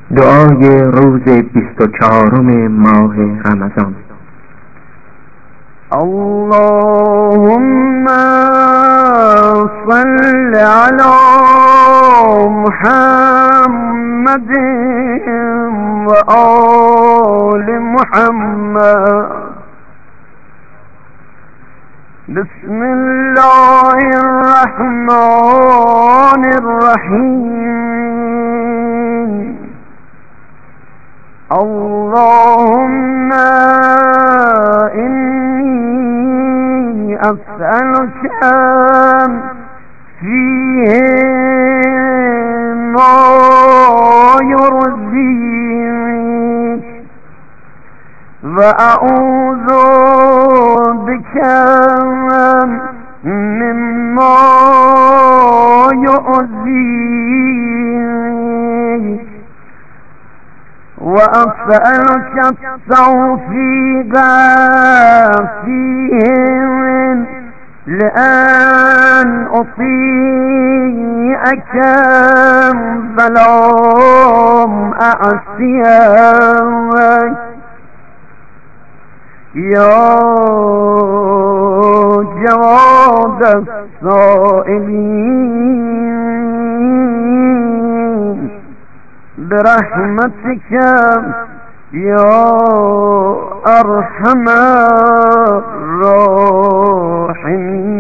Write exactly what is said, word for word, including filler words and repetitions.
دعای روز بیست و چهارم ماه رمضان. اللهم صل على محمد و آل محمد. بسم الله الرحمن الرحیم. اللهم إني أسألك فيه ما يرضيك وأعوذ بك مما يؤذيك وأسألك التوفيق فيهم لأن أطيعك فلم أعصيك يا جواد السائلين برحمتك يا أرحم الراحمين.